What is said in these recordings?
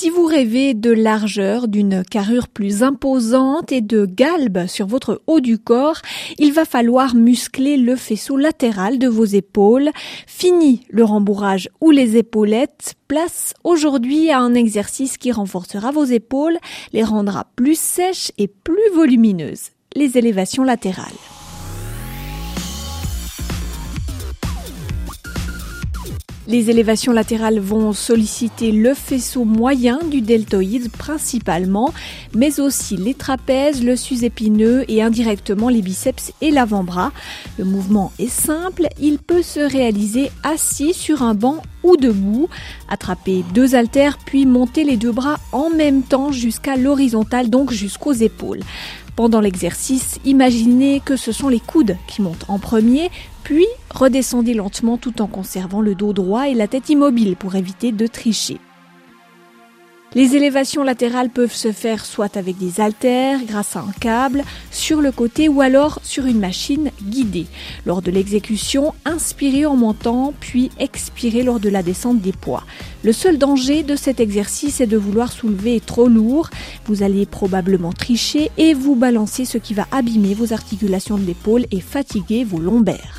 Si vous rêvez de largeur, d'une carrure plus imposante et de galbe sur votre haut du corps, il va falloir muscler le faisceau latéral de vos épaules. Fini le rembourrage ou les épaulettes. Place aujourd'hui à un exercice qui renforcera vos épaules, les rendra plus sèches et plus volumineuses. Les élévations latérales. Les élévations latérales vont solliciter le faisceau moyen du deltoïde principalement, mais aussi les trapèzes, le sus-épineux et indirectement les biceps et l'avant-bras. Le mouvement est simple, il peut se réaliser assis sur un banc ou debout. Attrapez 2 haltères puis montez les 2 bras en même temps jusqu'à l'horizontale, donc jusqu'aux épaules. Pendant l'exercice, imaginez que ce sont les coudes qui montent en premier, puis redescendez lentement tout en conservant le dos droit et la tête immobile pour éviter de tricher. Les élévations latérales peuvent se faire soit avec des haltères, grâce à un câble, sur le côté ou alors sur une machine guidée. Lors de l'exécution, inspirez en montant, puis expirez lors de la descente des poids. Le seul danger de cet exercice est de vouloir soulever trop lourd. Vous allez probablement tricher et vous balancer, ce qui va abîmer vos articulations de l'épaule et fatiguer vos lombaires.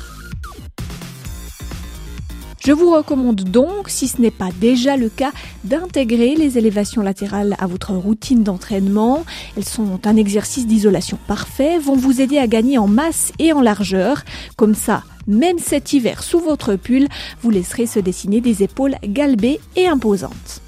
Je vous recommande donc, si ce n'est pas déjà le cas, d'intégrer les élévations latérales à votre routine d'entraînement. Elles sont un exercice d'isolation parfait, vont vous aider à gagner en masse et en largeur. Comme ça, même cet hiver sous votre pull, vous laisserez se dessiner des épaules galbées et imposantes.